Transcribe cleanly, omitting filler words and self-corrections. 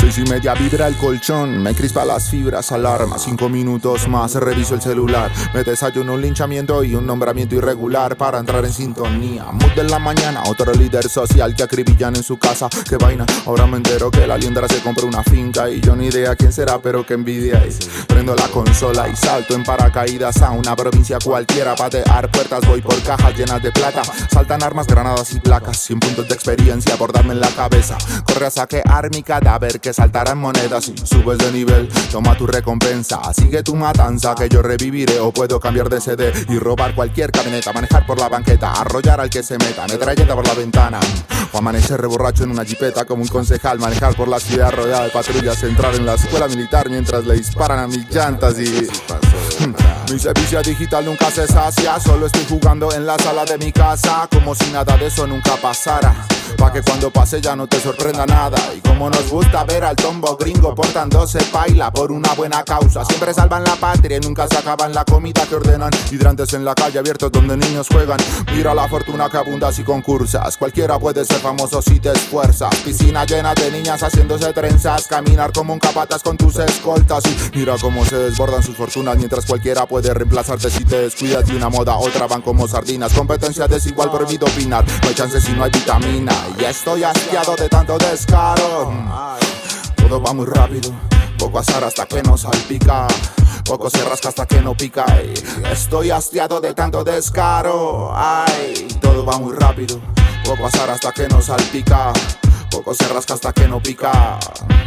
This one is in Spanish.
6:30 vibra el colchón, me crispa las fibras, alarma. 5 minutos más, reviso el celular. Me desayuno un linchamiento y un nombramiento irregular para entrar en sintonía. Mood de la mañana, otro líder social que acribillan en su casa. Qué vaina, ahora me entero que la liendra se compró una finca y yo ni idea quién será, pero qué envidia es. Prendo la consola y salto en paracaídas a una provincia cualquiera. Patear puertas, voy por cajas llenas de plata. Saltan armas, granadas y placas. 100 puntos de experiencia por darme en la cabeza. Corre a saquear mi cadáver que saltarán monedas. Y subes de nivel, toma tu recompensa. Sigue tu matanza que yo reviviré. O puedo cambiar de sede y robar cualquier camioneta. Manejar por la banqueta, arrollar al que se meta. Metralleta por la ventana. O amanecer reborracho en una jipeta como un concejal. Manejar por la ciudad rodeada de patrullas. Entrar en la escuela militar mientras le disparan a mis llantas y... Mi servicio digital nunca se sacia. Solo estoy jugando en la sala de mi casa como si nada de eso nunca pasara. Pa' que cuando pase ya no te sorprenda nada. Y como nos gusta ver al tombo gringo portándose paila por una buena causa. Siempre salvan la patria y nunca se acaban la comida que ordenan. Hidrantes en la calle abiertos donde niños juegan. Mira la fortuna que abunda si concursas. Cualquiera puede ser famoso si te esfuerzas. Piscina llena de niñas haciéndose trenzas. Caminar como un capataz con tus escoltas. Y mira cómo se desbordan sus fortunas. Mientras cualquiera puede reemplazarte si te descuidas de una moda a otra van como sardinas. Competencia desigual, prohibido opinar. No hay chance si no hay vitamina. Y estoy hastiado de tanto descaro. Todo va muy rápido, poco azar hasta que no salpica. Poco se rasca hasta que no pica. Estoy hastiado de tanto descaro. Ay, todo va muy rápido, poco azar hasta que no salpica. Poco se rasca hasta que no pica.